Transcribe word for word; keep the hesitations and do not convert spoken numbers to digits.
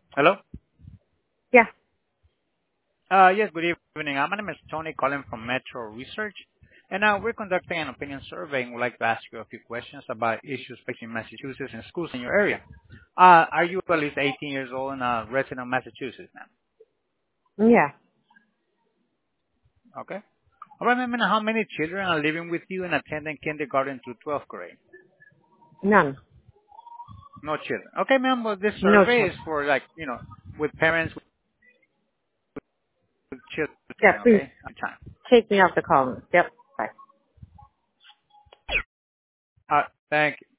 Hello? Yeah. Uh, yes, good evening. Uh, My name is Tony calling from Metro Research, and uh, we're conducting an opinion survey and would like to ask you a few questions about issues facing Massachusetts and schools in your area. Uh, are you at least eighteen years old and a resident of Massachusetts, ma'am? Yeah. Okay. All right, ma'am, and how many children are living with you and attending kindergarten through twelfth grade? None. No children. Okay, ma'am, well, this No survey children. is for, like, you know, with parents with Yeah, children, please okay? On time. take me off the call. Yep. Bye. Uh, thank you.